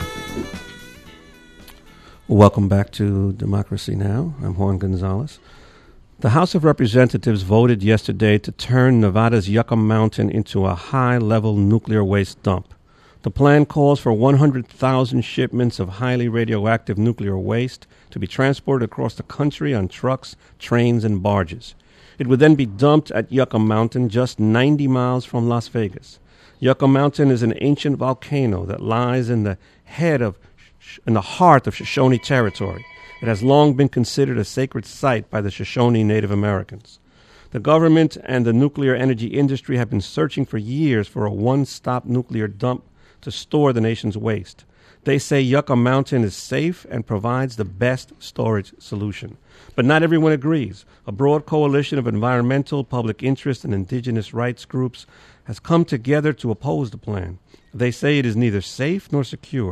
Welcome back to Democracy Now! I'm Juan Gonzalez. The House of Representatives voted yesterday to turn Nevada's Yucca Mountain into a high-level nuclear waste dump. The plan calls for one hundred thousand shipments of highly radioactive nuclear waste to be transported across the country on trucks, trains, and barges. It would then be dumped at Yucca Mountain, just ninety miles from Las Vegas. Yucca Mountain is an ancient volcano that lies in the head of in the heart of Shoshone territory. It has long been considered a sacred site by the Shoshone Native Americans. The government and the nuclear energy industry have been searching for years for a one-stop nuclear dump to store the nation's waste. They say Yucca Mountain is safe and provides the best storage solution. But not everyone agrees. A broad coalition of environmental, public interest, and indigenous rights groups has come together to oppose the plan. They say it is neither safe nor secure.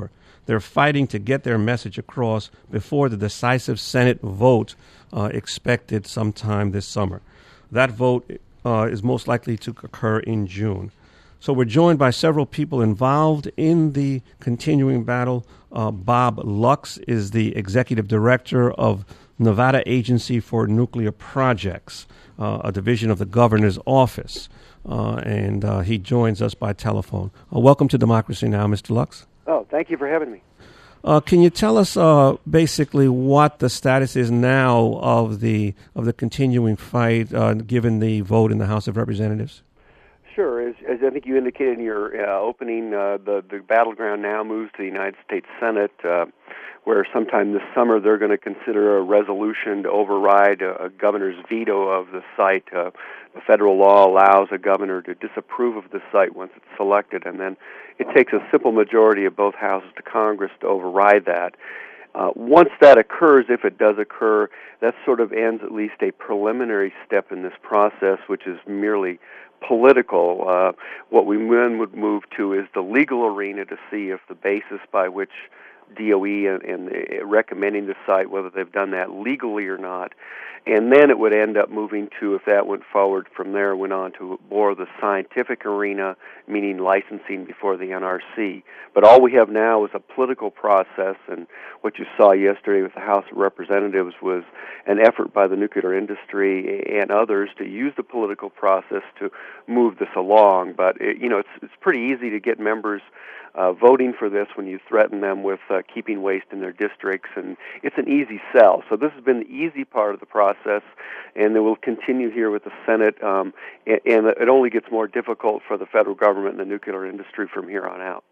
They're fighting to get their message across before the decisive Senate vote uh, expected sometime this summer. That vote uh, is most likely to occur in June. So we're joined by several people involved in the continuing battle. Uh, Bob Lux is the executive director of Nevada Agency for Nuclear Projects, uh, a division of the governor's office, uh, and uh, he joins us by telephone. Uh, welcome to Democracy Now!, Mister Lux. Oh, thank you for having me. Uh, can you tell us uh, basically what the status is now of the of the continuing fight, uh, given the vote in the House of Representatives? Sure. As, as I think you indicated in your uh, opening, uh, the, the battleground now moves to the United States Senate, uh, where sometime this summer they're going to consider a resolution to override a, a governor's veto of the site. Uh, the federal law allows a governor to disapprove of the site once it's selected, and then it takes a simple majority of both houses to Congress to override that. Uh, once that occurs, if it does occur, that sort of ends at least a preliminary step in this process, which is merely political. Uh, what we then would move to is the legal arena to see if the basis by which D O E and, and uh, recommending the site, whether they've done that legally or not. And then it would end up moving to, if that went forward from there, went on to more of the scientific arena, meaning licensing before the N R C. But all we have now is a political process, and what you saw yesterday with the House of Representatives was an effort by the nuclear industry and others to use the political process to move this along. But, it, you know, it's, it's pretty easy to get members Uh, voting for this when you threaten them with uh, keeping waste in their districts, and it's an easy sell. So this has been the easy part of the process, and it will continue here with the Senate, um, and, and it only gets more difficult for the federal government and the nuclear industry from here on out.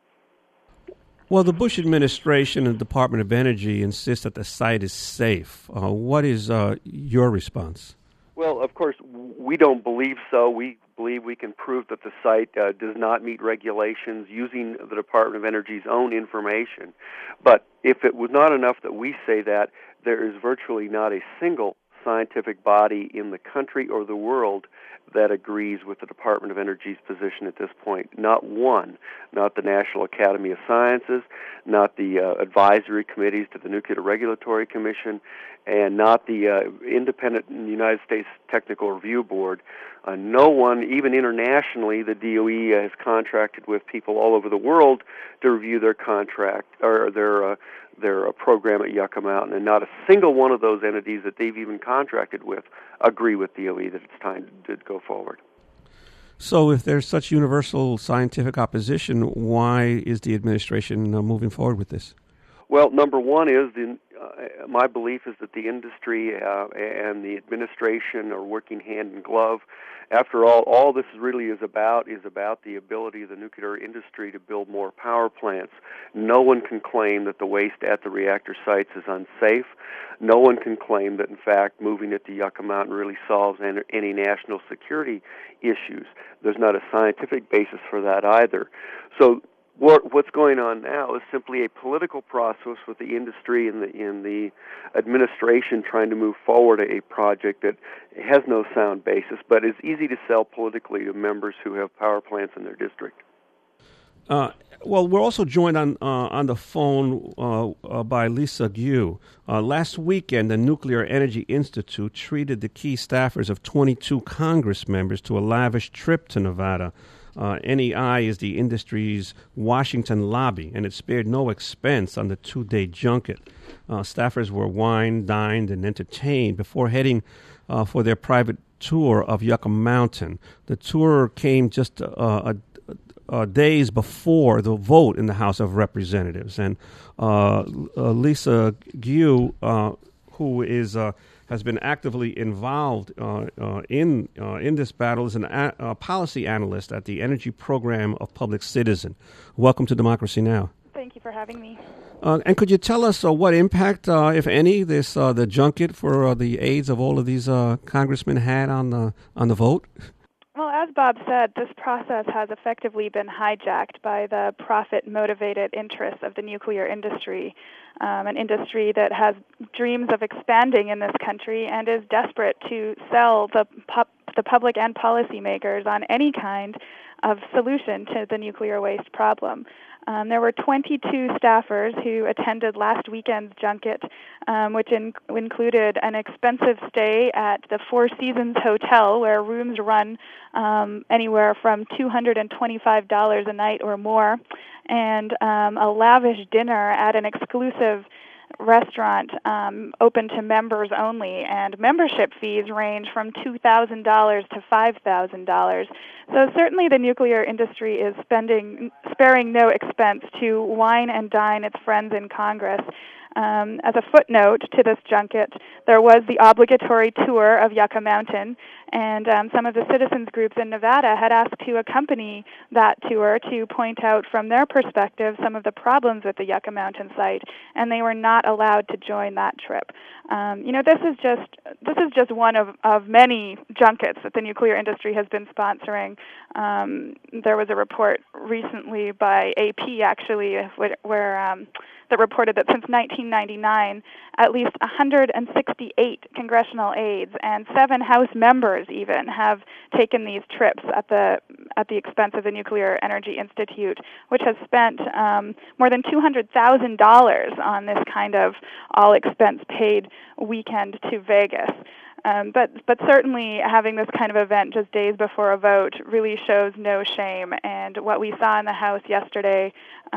Well, the Bush administration and the Department of Energy insist that the site is safe. Uh, what is uh, your response? Well, of course, we don't believe so. We believe we can prove that the site uh, does not meet regulations using the Department of Energy's own information. But if it was not enough that we say that, there is virtually not a single scientific body in the country or the world that agrees with the Department of Energy's position at this point. Not one. Not the National Academy of Sciences, not the uh, advisory committees to the Nuclear Regulatory Commission, and not the uh, independent United States Technical Review Board. Uh, no one, even internationally, the D O E has contracted with people all over the world to review their contract or their uh, their uh, program at Yucca Mountain, and not a single one of those entities that they've even contracted with agree with D O E that it's time to, to go forward. So if there's such universal scientific opposition, why is the administration uh, moving forward with this? Well, number one is, the, uh, my belief is that the industry uh, and the administration are working hand in glove. After all, all this really is about is about the ability of the nuclear industry to build more power plants. No one can claim that the waste at the reactor sites is unsafe. No one can claim that, in fact, moving it to Yucca Mountain really solves any national security issues. There's not a scientific basis for that either. So What, what's going on now is simply a political process with the industry and the, and the administration trying to move forward a project that has no sound basis, but is easy to sell politically to members who have power plants in their district. Uh, well, we're also joined on uh, on the phone uh, uh, by Lisa Gu. Uh, last weekend, the Nuclear Energy Institute treated the key staffers of twenty-two Congress members to a lavish trip to Nevada. Uh, N E I is the industry's Washington lobby, and it spared no expense on the two-day junket. Uh, staffers were wined, dined, and entertained before heading uh, for their private tour of Yucca Mountain. The tour came just uh, a, a days before the vote in the House of Representatives. And uh, uh, Lisa Gu, uh, who is uh, has been actively involved uh, uh, in uh, in this battle, is an a, a policy analyst at the Energy Program of Public Citizen. Welcome to Democracy Now! Thank you for having me. Uh, and could you tell us uh, what impact, uh, if any, this uh, the junket for uh, the aides of all of these uh, congressmen had on the on the vote? Well, as Bob said, this process has effectively been hijacked by the profit-motivated interests of the nuclear industry, um, an industry that has dreams of expanding in this country and is desperate to sell the pub- the public and policymakers on any kind of solution to the nuclear waste problem. Um, there were twenty-two staffers who attended last weekend's junket, um, which in- included an expensive stay at the Four Seasons Hotel, where rooms run um, anywhere from two hundred twenty-five dollars a night or more, and um, a lavish dinner at an exclusive restaurant um, open to members only, and membership fees range from two thousand dollars to five thousand dollars. So certainly the nuclear industry is spending, sparing no expense to wine and dine its friends in Congress. Um, as a footnote to this junket, there was the obligatory tour of Yucca Mountain, and um, some of the citizens groups in Nevada had asked to accompany that tour to point out from their perspective some of the problems with the Yucca Mountain site, and they were not allowed to join that trip. Um, you know, this is just this is just one of, of many junkets that the nuclear industry has been sponsoring. Um, there was a report recently by A P, actually, where, where um, that reported that since nineteen ninety-nine, at least one hundred sixty-eight congressional aides and seven House members even have taken these trips at the at the expense of the Nuclear Energy Institute, which has spent um, more than two hundred thousand dollars on this kind of all-expense-paid weekend to Vegas. Um, but but certainly having this kind of event just days before a vote really shows no shame. And what we saw in the House yesterday,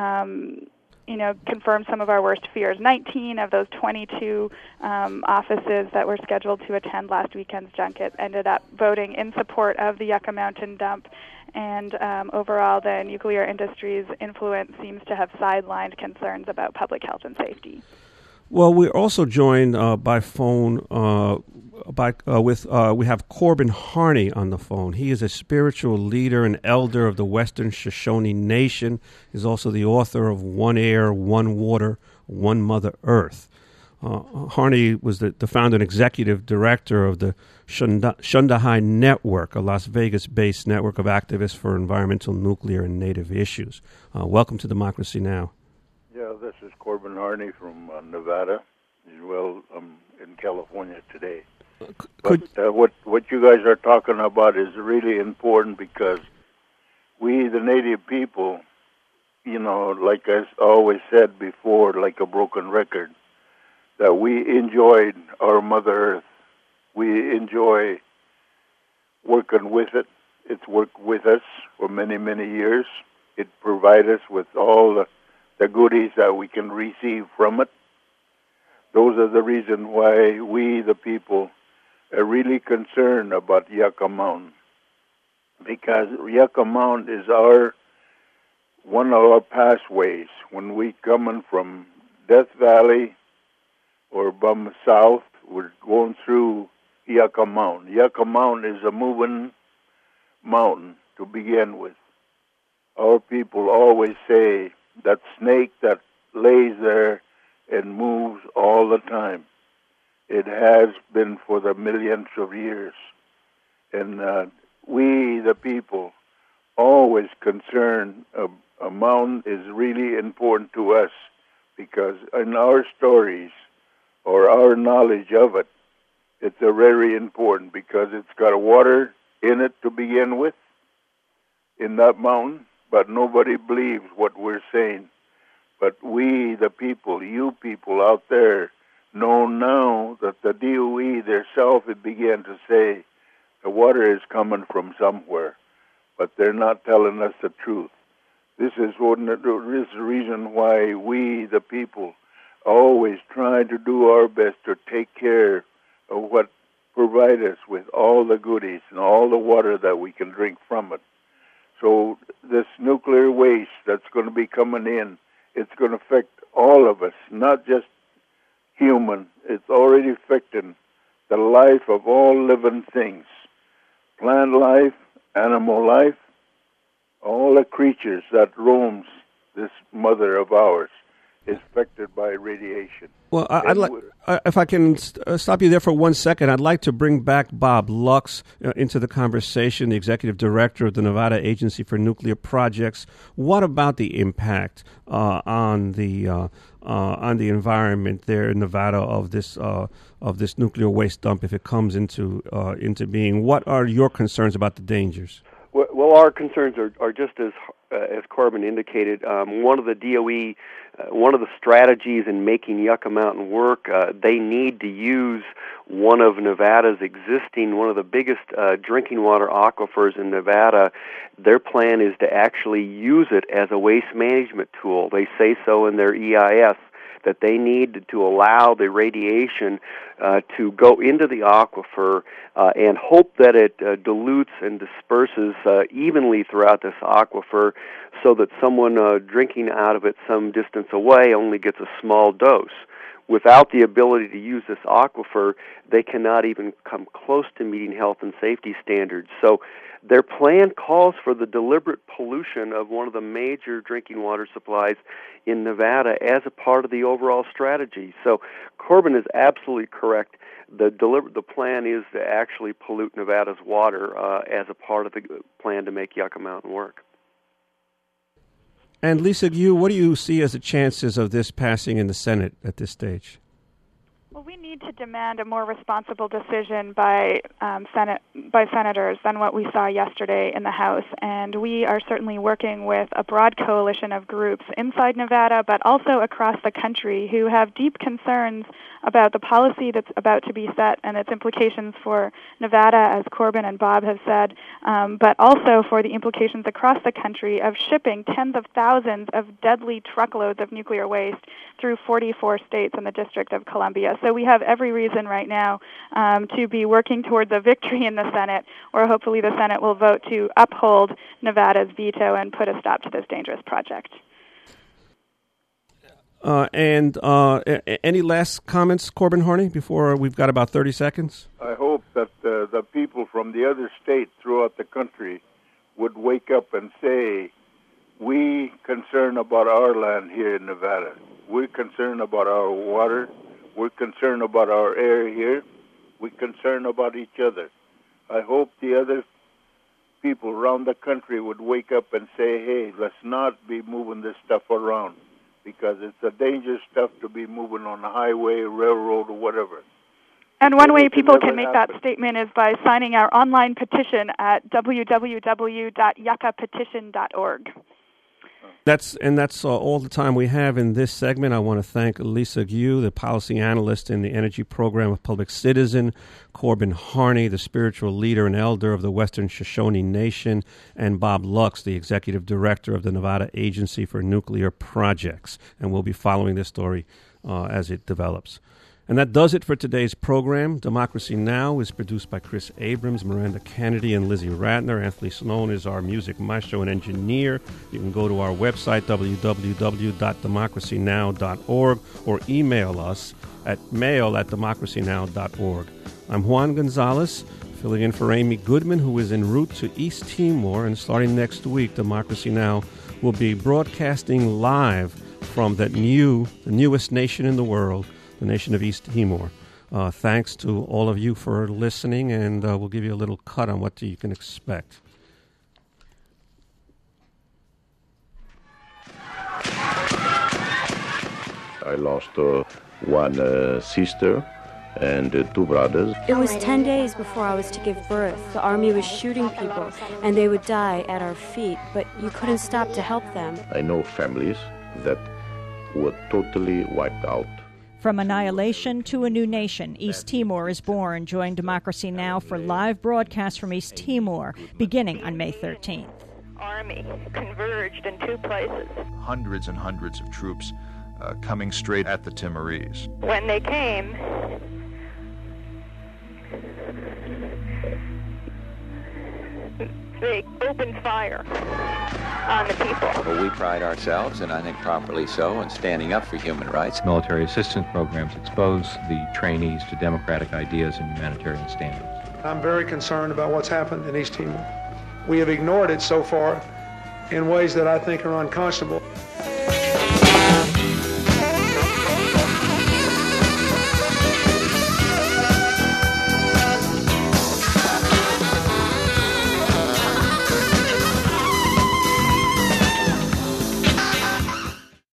um, you know, confirmed some of our worst fears. nineteen of those twenty-two um, offices that were scheduled to attend last weekend's junket ended up voting in support of the Yucca Mountain dump. And um, overall, the nuclear industry's influence seems to have sidelined concerns about public health and safety. Well, we're also joined uh, by phone uh, by uh, with uh, we have Corbin Harney on the phone. He is a spiritual leader and elder of the Western Shoshone Nation. He's also the author of One Air, One Water, One Mother Earth. Uh, Harney was the, the founder and executive director of the Shunda, Shundahai Network, a Las Vegas-based network of activists for environmental, nuclear, and native issues. Uh, welcome to Democracy Now! Yeah, this is Corbin Harney from uh, Nevada. As well, I'm in California today. But uh, what what you guys are talking about is really important because we, the native people, you know, like I always said before, like a broken record, that we enjoyed our Mother Earth. We enjoy working with it. It's worked with us for many, many years. It provides us with all the, the goodies that we can receive from it. Those are the reasons why we, the people, are really concerned about Yucca Mountain. Because Yucca Mountain is our one of our pathways when we coming from Death Valley or Bum South, we're going through Yucca Mountain. Yucca Mountain is a moving mountain to begin with. Our people always say that snake that lays there and moves all the time. It has been for the millions of years. And uh, we, the people, always concerned a, a mountain is really important to us because in our stories, or our knowledge of it, it's a very important because it's got water in it to begin with, in that mountain, but nobody believes what we're saying. But we, the people, you people out there, know now that the D O E themselves have began to say the water is coming from somewhere, but they're not telling us the truth. This is, what, this is the reason why we, the people, always try to do our best to take care of what provides us with all the goodies and all the water that we can drink from it. So this nuclear waste that's going to be coming in, it's going to affect all of us, not just human. It's already affecting the life of all living things, plant life, animal life, all the creatures that roams this mother of ours is affected by radiation. Well, I, I'd like, uh, if I can st- uh, stop you there for one second, I'd like to bring back Bob Lux uh, into the conversation, the executive director of the Nevada Agency for Nuclear Projects. What about the impact uh, on the uh, uh, on the environment there in Nevada of this uh, of this nuclear waste dump if it comes into uh, into being? What are your concerns about the dangers? Well, our concerns are, are just as uh, as Corbin indicated. Um, one of the D O E, uh, one of the strategies in making Yucca Mountain work, uh, they need to use one of Nevada's existing, one of the biggest uh, drinking water aquifers in Nevada. Their plan is to actually use it as a waste management tool. They say so in their E I S, that they need to allow the radiation uh, to go into the aquifer uh, and hope that it uh, dilutes and disperses uh, evenly throughout this aquifer so that someone uh, drinking out of it some distance away only gets a small dose. Without the ability to use this aquifer, they cannot even come close to meeting health and safety standards. So their plan calls for the deliberate pollution of one of the major drinking water supplies in Nevada as a part of the overall strategy. So Corbin is absolutely correct. The deliber- the plan is to actually pollute Nevada's water uh, as a part of the plan to make Yucca Mountain work. And Lisa Gu, what do you see as the chances of this passing in the Senate at this stage? Well, we need to demand a more responsible decision by um, Senate by senators than what we saw yesterday in the House, and we are certainly working with a broad coalition of groups inside Nevada, but also across the country, who have deep concerns about the policy that's about to be set and its implications for Nevada, as Corbin and Bob have said, um, but also for the implications across the country of shipping tens of thousands of deadly truckloads of nuclear waste through forty-four states and the District of Columbia. So we have every reason right now um, to be working towards a victory in the Senate, or hopefully the Senate will vote to uphold Nevada's veto and put a stop to this dangerous project. Uh, and uh, a- any last comments, Corbin Harney, before we've got about thirty seconds? I hope that uh, the people from the other states throughout the country would wake up and say, we concern about our land here in Nevada. We're concerned about our water. We're concerned about our air here. We're concerned about each other. I hope the other people around the country would wake up and say, hey, let's not be moving this stuff around, because it's a dangerous stuff to be moving on the highway, railroad, or whatever. And one way people can make that statement is by signing our online petition at w w w dot yucca petition dot org. That's and that's uh, all the time we have in this segment. I want to thank Lisa Gu, the policy analyst in the Energy Program of Public Citizen, Corbin Harney, the spiritual leader and elder of the Western Shoshone Nation, and Bob Lux, the executive director of the Nevada Agency for Nuclear Projects. And we'll be following this story uh, as it develops. And that does it for today's program. Democracy Now! Is produced by Chris Abrams, Miranda Kennedy, and Lizzie Ratner. Anthony Sloan is our music maestro and engineer. You can go to our website, w w w dot democracy now dot org, or email us at mail at democracy now dot org. I'm Juan Gonzalez, filling in for Amy Goodman, who is en route to East Timor, and starting next week, Democracy Now! Will be broadcasting live from that new, the newest nation in the world, the nation of East Timor. Uh, thanks to all of you for listening, and uh, we'll give you a little cut on what you can expect. I lost uh, one uh, sister and uh, two brothers. It was ten days before I was to give birth. The army was shooting people, and they would die at our feet, but you couldn't stop to help them. I know families that were totally wiped out. From annihilation to a new nation, East Timor is born. Join Democracy Now! For live broadcasts from East Timor, beginning on May thirteenth. Army converged in two places. Hundreds and hundreds of troops uh, coming straight at the Timorese. When they came, they opened fire on the people. Well, we pride ourselves, and I think properly so, in standing up for human rights. Military assistance programs expose the trainees to democratic ideas and humanitarian standards. I'm very concerned about what's happened in East Timor. We have ignored it so far in ways that I think are unconscionable.